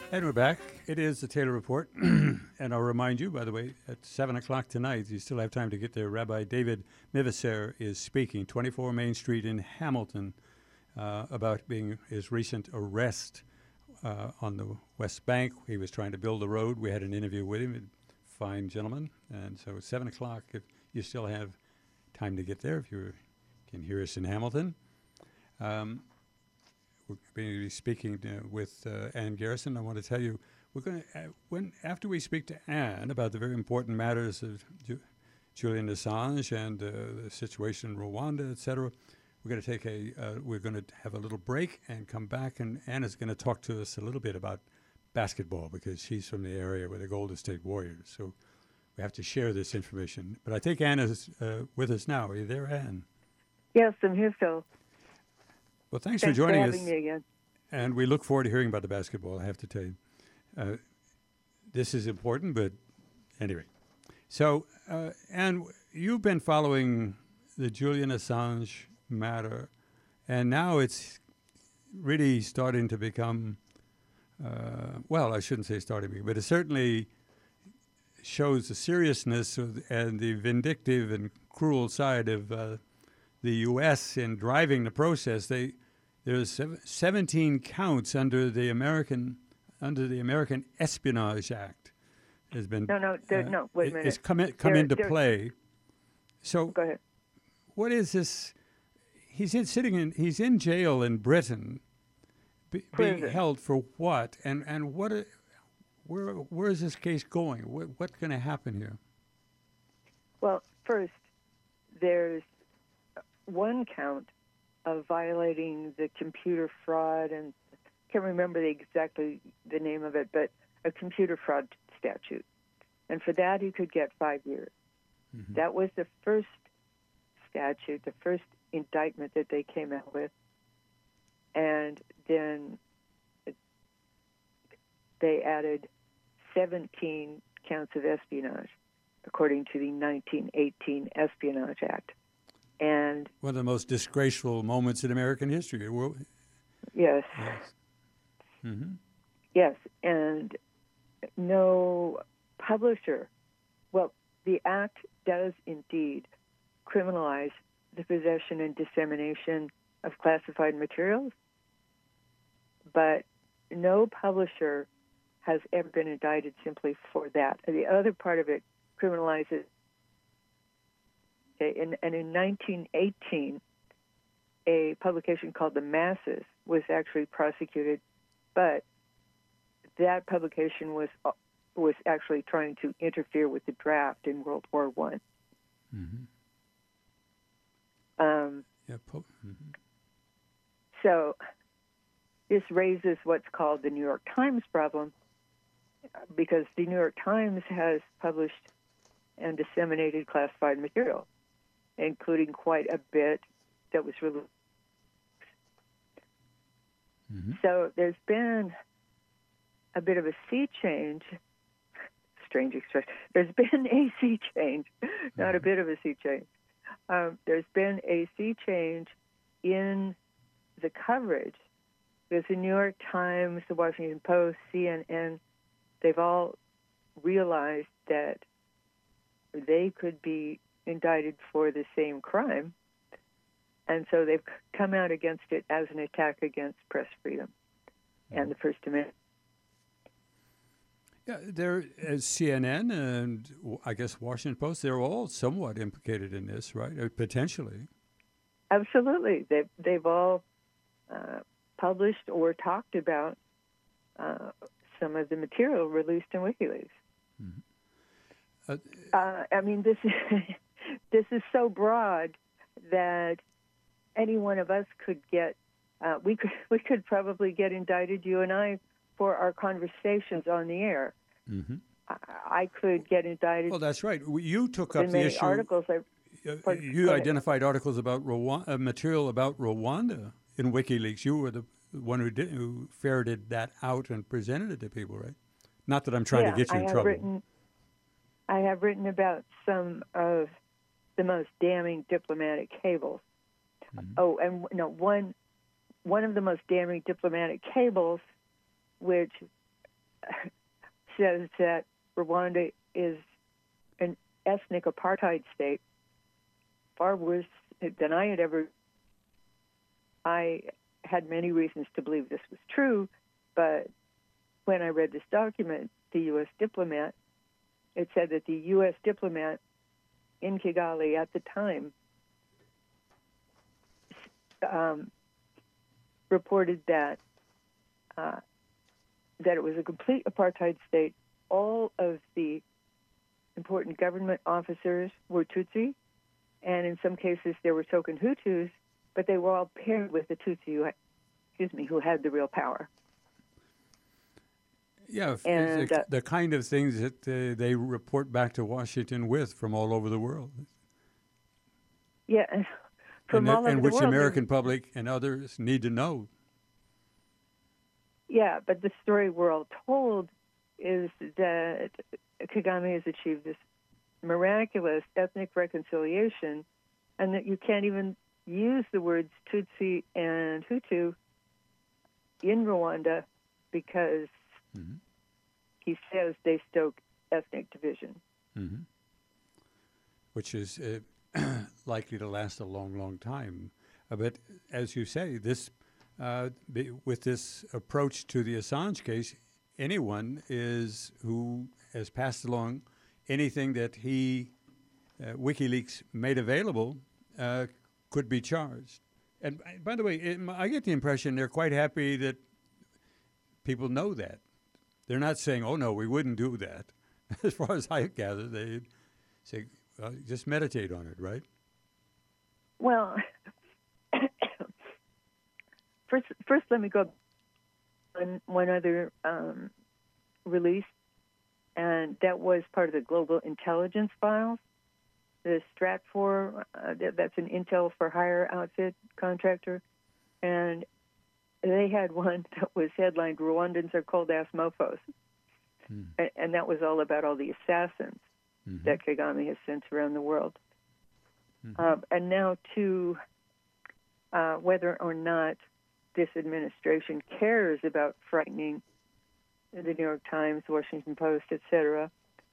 And we're back. It is the Taylor Report. And I'll remind you, by the way, at 7 o'clock tonight, you still have time to get there. Rabbi David Mivaser is speaking, 24 Main Street in Hamilton, about his recent arrest on the West Bank. He was trying to build a road. We had an interview with him, a fine gentleman. And so 7 o'clock, if you still have time to get there, if you can hear us in Hamilton. We're going to be speaking with Ann Garrison. I want to tell you, we're going to after we speak to Ann about the very important matters of Julian Assange and the situation in Rwanda, etc. We're going to we're going to have a little break and come back, and Ann is going to talk to us a little bit about basketball because she's from the area where the Golden State Warriors. So we have to share this information. But I think Ann is with us now. Are you there, Ann? Yes, I'm here, Phil. Well, thanks for joining us. Thanks for having me again. And we look forward to hearing about the basketball, I have to tell you. This is important, but anyway. So, Ann, you've been following the Julian Assange matter, and now it's really starting to become, well, I shouldn't say starting, but it certainly shows the seriousness and the vindictive and cruel side of the U.S. in driving the process. There's 17 counts under the American Espionage Act has been no. Wait a minute. It's come into play. So go ahead. What is this? He's in jail in Britain, being held for what? And what? Where is this case going? What's going to happen here? Well, first, there's one count of violating the computer fraud, and I can't remember exactly the name of it, but a computer fraud statute. And for that, he could get 5 years. Mm-hmm. That was the first statute, the first indictment that they came out with. And then they added 17 counts of espionage, according to the 1918 Espionage Act. And one of the most disgraceful moments in American history. Yes. Yes. Mm-hmm. Yes, and no publisher. Well, the act does indeed criminalize the possession and dissemination of classified materials, but no publisher has ever been indicted simply for that. And the other part of it criminalizes. Okay, and in 1918, a publication called The Masses was actually prosecuted, but that publication was actually trying to interfere with the draft in World War I. Mm-hmm. So this raises what's called the New York Times problem, because the New York Times has published and disseminated classified material, including quite a bit that was released. Mm-hmm. So there's been a bit of a sea change. Strange expression. There's been a sea change, not a bit of a sea change. There's been a sea change in the coverage, because the New York Times, the Washington Post, CNN, they've all realized that they could be indicted for the same crime, and so they've come out against it as an attack against press freedom and the First Amendment. Yeah, there is CNN and I guess Washington Post. They're all somewhat implicated in this, right? Potentially. Absolutely, they've all published or talked about some of the material released in WikiLeaks. Mm-hmm. I mean, this is so broad that any one of us could get. We could probably get indicted, you and I, for our conversations on the air. Mm-hmm. I could get indicted. Well, that's right. You took up the issue. Articles you identified articles about Rwanda, material about Rwanda in WikiLeaks. You were the one who ferreted that out and presented it to people, right? Not that I'm trying to get you in trouble. I have written about some of the most damning diplomatic cables. Mm-hmm. Oh, and one of the most damning diplomatic cables, which says that Rwanda is an ethnic apartheid state, far worse than I had ever. I had many reasons to believe this was true, but when I read this document, the U.S. diplomat, it said that the U.S. diplomat in Kigali at the time reported that it was a complete apartheid state. All of the important government officers were Tutsi, and in some cases there were token Hutus, but they were all paired with the Tutsi who had the real power. Yeah, And the kind of things that they report back to Washington with from all over the world. Yeah, from all over the world. And which the American public and others need to know. Yeah, but the story we're all told is that Kagame has achieved this miraculous ethnic reconciliation, and that you can't even use the words Tutsi and Hutu in Rwanda because he says they stoke ethnic division. Mm-hmm. Which is likely to last a long, long time. But as you say, this with this approach to the Assange case, anyone who has passed along anything that WikiLeaks made available could be charged. And by the way, I get the impression they're quite happy that people know that. They're not saying, "Oh no, we wouldn't do that." As far as I gather, they say, "Just meditate on it," right? Well, first, let me go on one other release, and that was part of the Global Intelligence Files. The Stratfor, that's an Intel for Hire outfit contractor, and they had one that was headlined, "Rwandans are cold-ass mofos." And that was all about all the assassins that Kagame has sent around the world. And now to whether or not this administration cares about frightening the New York Times, Washington Post, etc.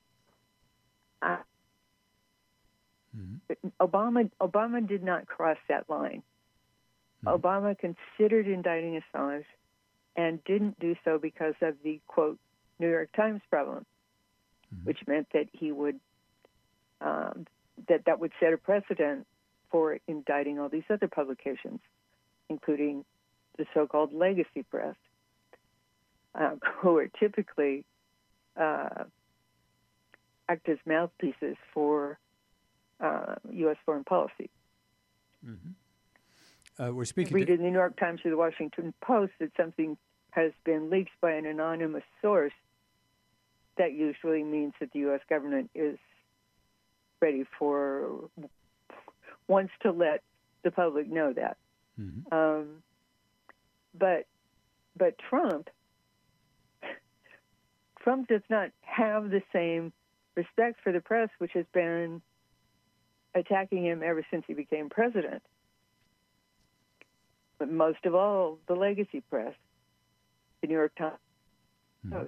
Obama did not cross that line. Obama considered indicting Assange and didn't do so because of the, quote, New York Times problem, which meant that he would that would set a precedent for indicting all these other publications, including the so-called legacy press, who are typically act as mouthpieces for U.S. foreign policy. We're speaking. Read in the New York Times or the Washington Post that something has been leaked by an anonymous source. That usually means that the U.S. government is ready wants to let the public know that. But Trump does not have the same respect for the press, which has been attacking him ever since he became president. But most of all, the legacy press, the New York Times Post.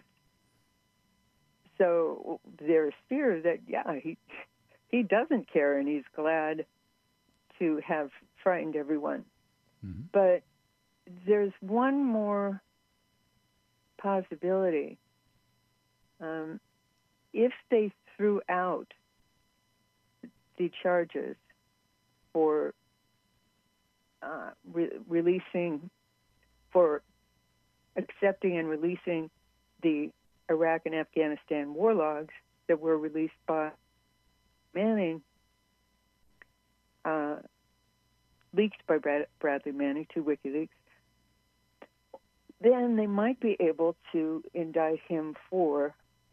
So there's fear that, he doesn't care and he's glad to have frightened everyone. But there's one more possibility. If they threw out the charges for accepting and releasing the Iraq and Afghanistan war logs that were released by Manning, leaked by Bradley Manning to WikiLeaks, then they might be able to indict him for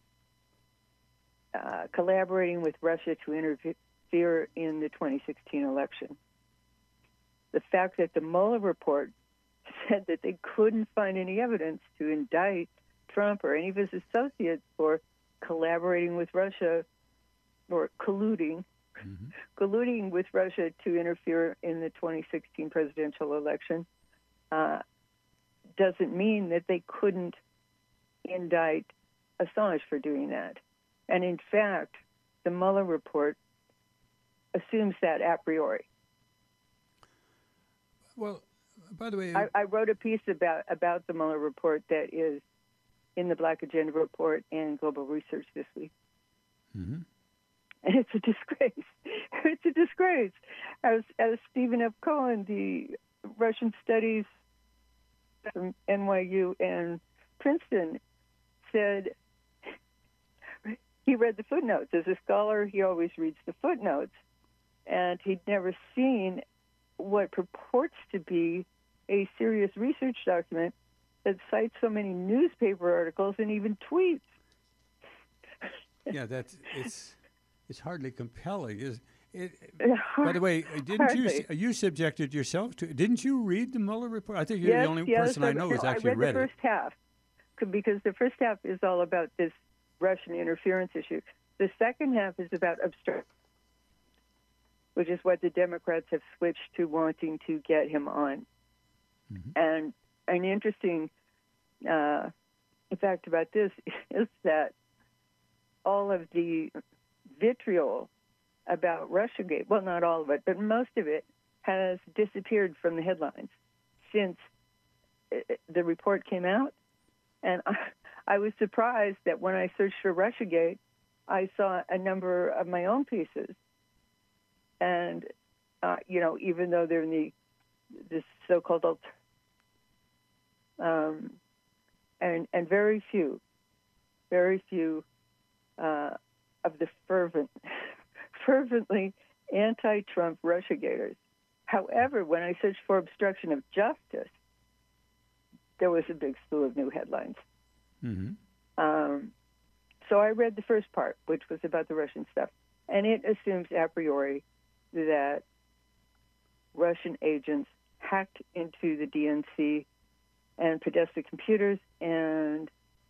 collaborating with Russia to interfere in the 2016 election. The fact that the Mueller report said that they couldn't find any evidence to indict Trump or any of his associates for collaborating with Russia or colluding with Russia to interfere in the 2016 presidential election doesn't mean that they couldn't indict Assange for doing that. And in fact, the Mueller report assumes that a priori. Well, by the way, I wrote a piece about the Mueller report that is in the Black Agenda report and Global Research this week. Mm-hmm. And it's a disgrace. It's a disgrace. As Stephen F. Cohen, the Russian studies from NYU and Princeton, said, he read the footnotes. As a scholar, he always reads the footnotes. And he'd never seen what purports to be a serious research document that cites so many newspaper articles and even tweets. Yeah, it's hardly compelling. Is it? By the way, didn't you subjected yourself to? Didn't you read the Mueller report? I think you're the only person I know who's actually read the first half, because the first half is all about this Russian interference issue. The second half is about obstruction, which is what the Democrats have switched to wanting to get him on. Mm-hmm. And an interesting fact about this is that all of the vitriol about Russiagate, well, not all of it, but most of it, has disappeared from the headlines since the report came out. And I was surprised that when I searched for Russiagate, I saw a number of my own pieces. And, even though they're in this so-called and very few of the fervently anti-Trump Russiagators. However, when I searched for obstruction of justice, there was a big slew of new headlines. Mm-hmm. So I read the first part, which was about the Russian stuff, and it assumes a priori that Russian agents hacked into the DNC and Podesta computers and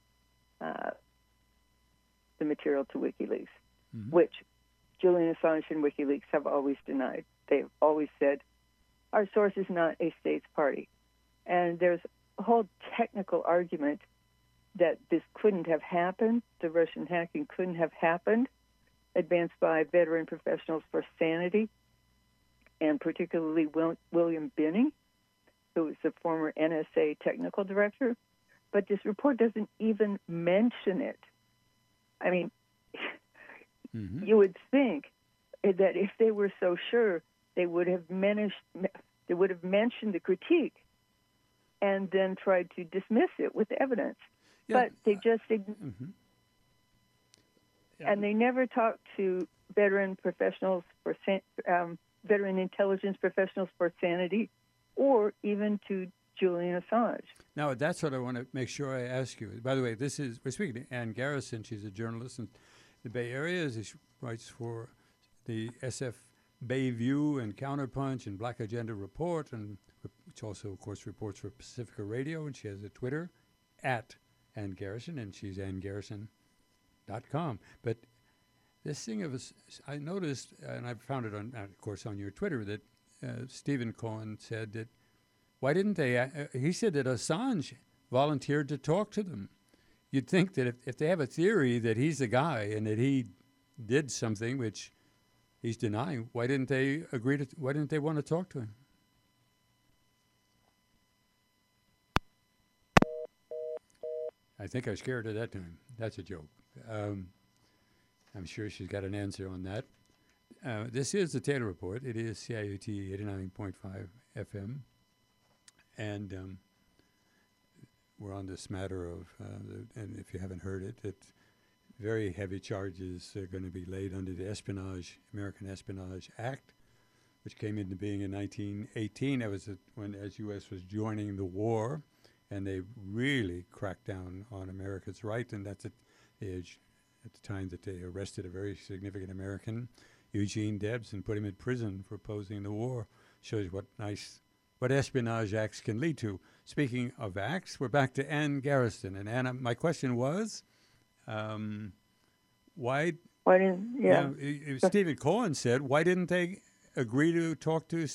the material to WikiLeaks, mm-hmm. which Julian Assange and WikiLeaks have always denied. They've always said, our source is not a states party. And there's a whole technical argument that this couldn't have happened, the Russian hacking couldn't have happened, advanced by veteran professionals for sanity, and particularly William Binning, who was the former NSA technical director. But this report doesn't even mention it. I mean, mm-hmm. You would think that if they were so sure, they would have mentioned the critique and then tried to dismiss it with evidence. Yeah. But they just mm-hmm. Yeah. And they never talked to veteran intelligence professionals for sanity, or even to Julian Assange. Now, that's what I want to make sure I ask you. By the way, we're speaking to Ann Garrison. She's a journalist in the Bay Area. She writes for the SF Bayview and Counterpunch and Black Agenda Report, and which also, of course, reports for Pacifica Radio. And she has a Twitter at Ann Garrison, and she's AnnGarrison.com. But this thing of I noticed, and I found it on, of course, on your Twitter, that Stephen Cohen said that why didn't they? He said that Assange volunteered to talk to them. You'd think that if they have a theory that he's the guy and that he did something which he's denying, why didn't they agree to? Why didn't they want to talk to him? I think I scared her that time. That's a joke. I'm sure she's got an answer on that. This is the Taylor Report. It is CIUT 89.5 FM. And we're on this matter of, and if you haven't heard it, that very heavy charges are going to be laid under the American Espionage Act, which came into being in 1918. That was when the U.S. was joining the war, and they really cracked down on America's right, and that's at the time that they arrested a very significant American, Eugene Debs, and put him in prison for opposing the war. Shows what espionage acts can lead to. Speaking of acts, we're back to Ann Garrison. And Anna, my question was, why didn't Stephen Cohen said, why didn't they agree to talk to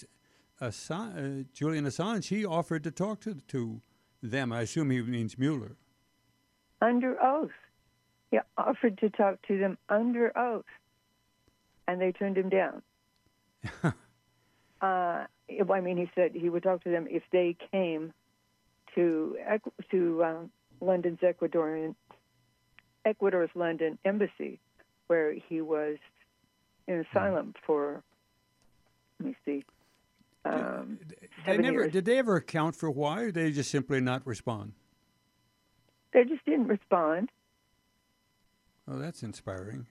Julian Assange? He offered to talk to them. I assume he means Mueller. under oath. He offered to talk to them under oath, and they turned him down. I mean, he said he would talk to them if they came to London's Ecuador's London embassy, where he was in asylum for, let me see, 7 years. Did they ever account for why, or did they just simply not respond? They just didn't respond. Oh, that's inspiring.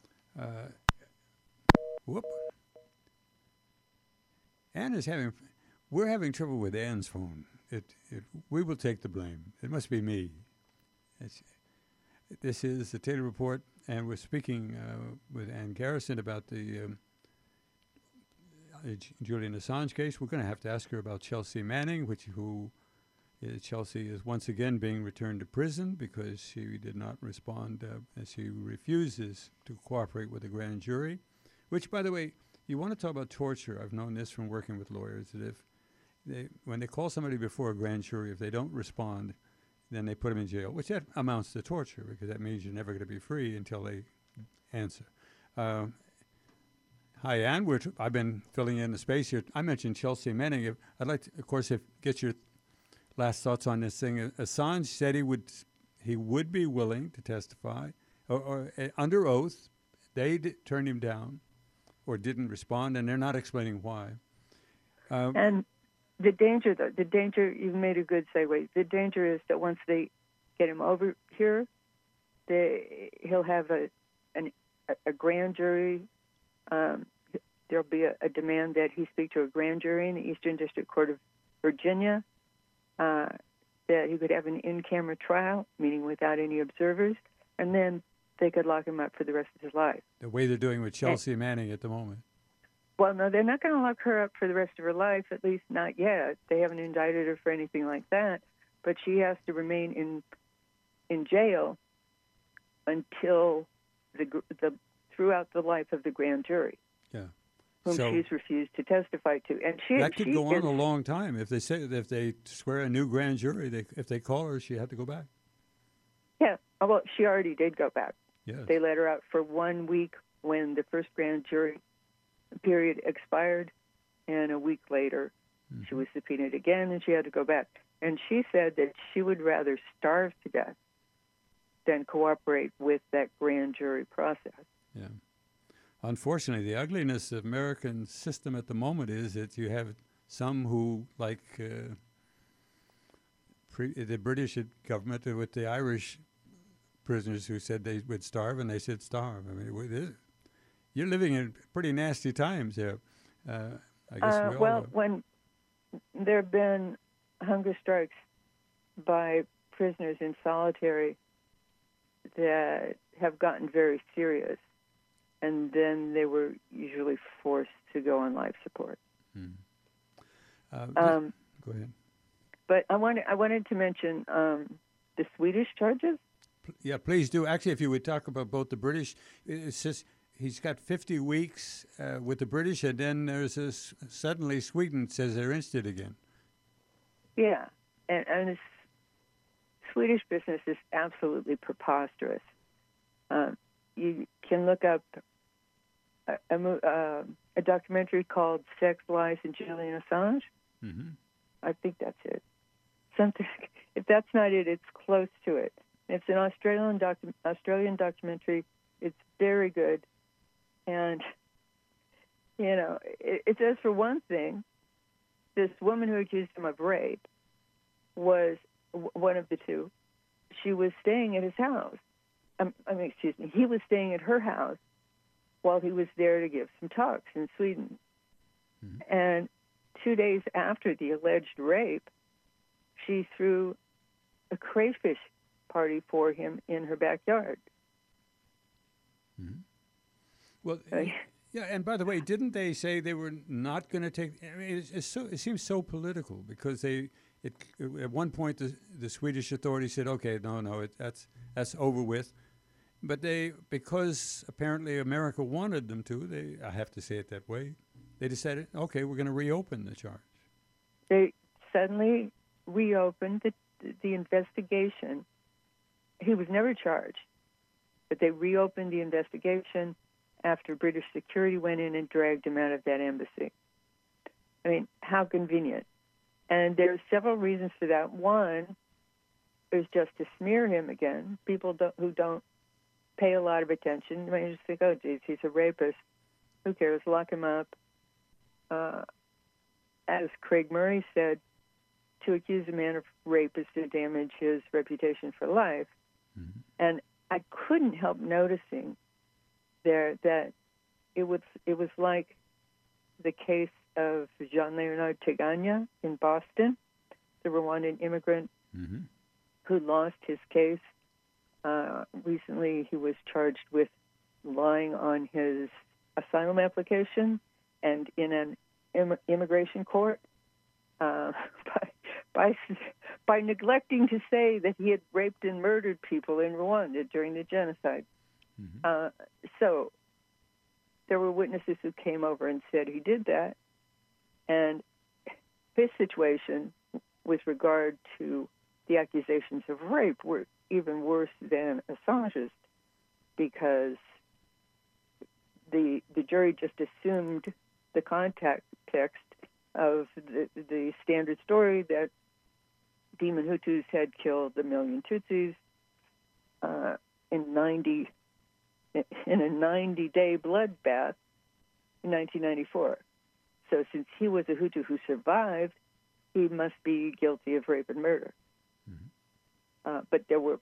Whoop. Ann is we're having trouble with Ann's phone. We will take the blame. It must be me. This is the Taylor Report, and we're speaking with Ann Garrison about the Julian Assange case. We're going to have to ask her about Chelsea Manning, Chelsea is once again being returned to prison because she did not respond, she refuses to cooperate with the grand jury, which, by the way, you want to talk about torture. I've known this from working with lawyers, that when they call somebody before a grand jury, if they don't respond, then they put them in jail, which that amounts to torture because that means you're never going to be free until they answer. Hi, Ann. I've been filling in the space here. I mentioned Chelsea Manning. I'd like to, of course, get your last thoughts on this thing. Assange said he would be willing to testify or under oath. They turned him down or didn't respond, and they're not explaining why. And the danger, you've made a good segue. The danger is that once they get him over here, he'll have a grand jury. There'll be a demand that he speak to a grand jury in the Eastern District Court of Virginia, that he could have an in-camera trial, meaning without any observers, and then they could lock him up for the rest of his life. The way they're doing with Chelsea Manning at the moment. Well, no, they're not going to lock her up for the rest of her life, at least not yet. They haven't indicted her for anything like that, but she has to remain in jail until throughout the life of the grand jury. Yeah. Whom she's refused to testify to, and that could go on a long time. If they swear a new grand jury, if they call her, she had to go back. Yeah, well, she already did go back. Yes. They let her out for 1 week when the first grand jury period expired, and a week later, she was subpoenaed again, and she had to go back. And she said that she would rather starve to death than cooperate with that grand jury process. Yeah. Unfortunately, the ugliness of the American system at the moment is that you have some who, like the British government with the Irish prisoners who said they would starve, and they said starve. I mean, you're living in pretty nasty times there. I guess when there have been hunger strikes by prisoners in solitary that have gotten very serious, and then they were usually forced to go on life support. Go ahead. But I wanted to mention the Swedish charges. Yeah, please do. Actually, if you would talk about both the British, it's just he's got 50 weeks with the British, and then there's suddenly Sweden says they're interested again. Yeah, and this Swedish business is absolutely preposterous. You can look up a documentary called "Sex, Lies, and Julian Assange." Mm-hmm. I think that's it. Something. If that's not it, it's close to it. It's an Australian documentary. It's very good, and it says, for one thing, this woman who accused him of rape was one of the two. She was staying at his house. He was staying at her house while he was there to give some talks in Sweden. Mm-hmm. And 2 days after the alleged rape, she threw a crayfish party for him in her backyard. Mm-hmm. Well, yeah, and by the way, didn't they say they were not going to take? I mean, it seems so political because at one point the Swedish authorities said, okay, no, that's over with. But because apparently America wanted them to, I have to say it that way, they decided, okay, we're going to reopen the charge. They suddenly reopened the investigation he was never charged, but they reopened the investigation after British security went in and dragged him out of that embassy. I mean, how convenient. And there's several reasons for that. One is just to smear him again. People who don't pay a lot of attention, I mean, just think, oh, geez, he's a rapist. Who cares? Lock him up. As Craig Murray said, to accuse a man of rape is to damage his reputation for life. Mm-hmm. And I couldn't help noticing there that it was like the case of Jean-Leonard Teganya in Boston, the Rwandan immigrant Mm-hmm. who lost his case. Recently, he was charged with lying on his asylum application and in an immigration court by neglecting to say that he had raped and murdered people in Rwanda during the genocide. Mm-hmm. So there were witnesses who came over and said he did that, and his situation with regard to the accusations of rape were even worse than Assange's, because the jury just assumed the context of the standard story that Demon Hutus had killed 1 million Tutsis in a 90-day bloodbath in 1994. So since he was a Hutu who survived, he must be guilty of rape and murder. Mm-hmm. But there were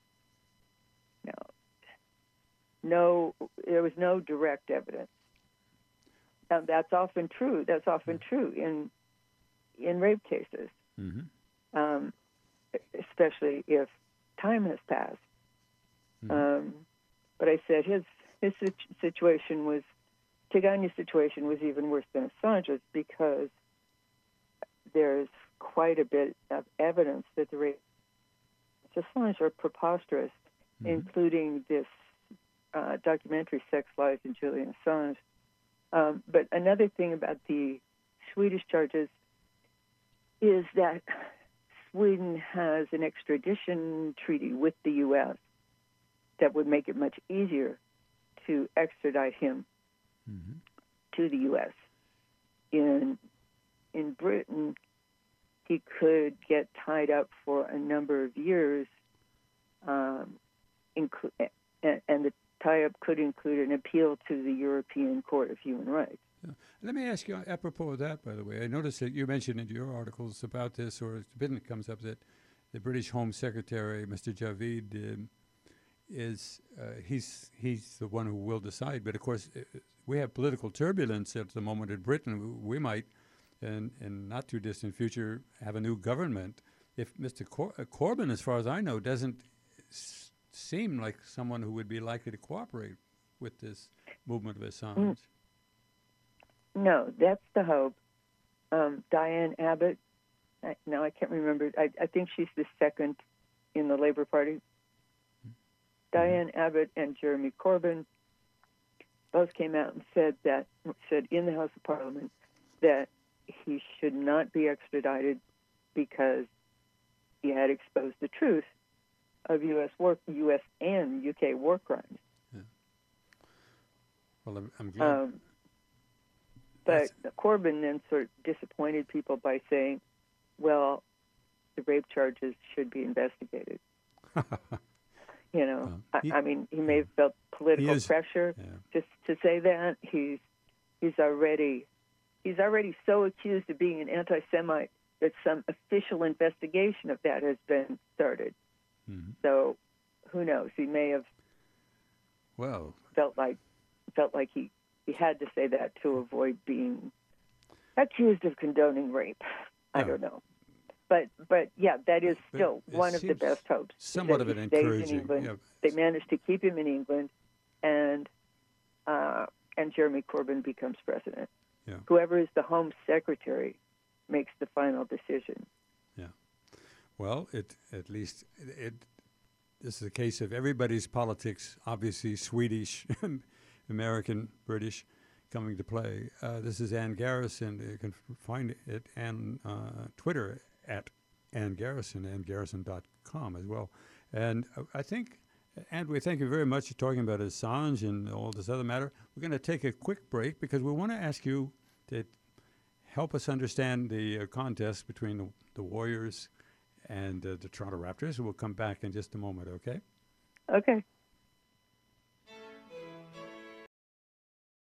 there was no direct evidence. And that's often true. That's often true in rape cases, Mm-hmm. Especially if time has passed. Mm-hmm. But I said his situation was, Teganya's situation was even worse than Assange's, because there's quite a bit of evidence that the rape of Assange are preposterous, Mm-hmm. including this documentary, Sex, Lies, and Julian Assange. But another thing about the Swedish charges is that Sweden has an extradition treaty with the U.S. that would make it much easier to extradite him Mm-hmm. to the U.S. In Britain, he could get tied up for a number of years, and the tie-up could include an appeal to the European Court of Human Rights. Yeah. Let me ask you, apropos of that, by the way, I noticed that you mentioned in your articles about this, or it's been it comes up, that the British Home Secretary, Mr. Javid, he's the one who will decide. But of course, we have political turbulence at the moment in Britain. We might, in not too distant future, have a new government. If Mr. Corbyn, as far as I know, doesn't seem like someone who would be likely to cooperate with this movement of Assange. No, that's the hope. Diane Abbott, I can't remember. I think she's the second in the Labour Party. Mm-hmm. Diane Abbott and Jeremy Corbyn both came out and said in the House of Parliament that he should not be extradited because he had exposed the truth of U.S. and UK war crimes. Yeah. Well, I'm glad. But Corbyn then sort of disappointed people by saying, well, the rape charges should be investigated. I mean, he may have felt political pressure just to say that. He's already so accused of being an anti-Semite that some official investigation of that has been started. Mm-hmm. So, who knows? He may have felt like he had to say that to avoid being accused of condoning rape. I don't know. But yeah, that is still one of the best hopes. Somewhat of an encouraging. Yeah. They managed to keep him in England, and Jeremy Corbyn becomes president. Yeah. Whoever is the Home Secretary makes the final decision. Yeah. Well, this is a case of everybody's politics, obviously Swedish, American, British, coming to play. This is Ann Garrison. You can find it on Twitter at Ann Garrison, AnnGarrison.com. com as well. And I think, and we thank you very much for talking about Assange and all this other matter. We're going to take a quick break because we want to ask you to help us understand the contest between the Warriors and the Toronto Raptors. We'll come back in just a moment, okay? Okay.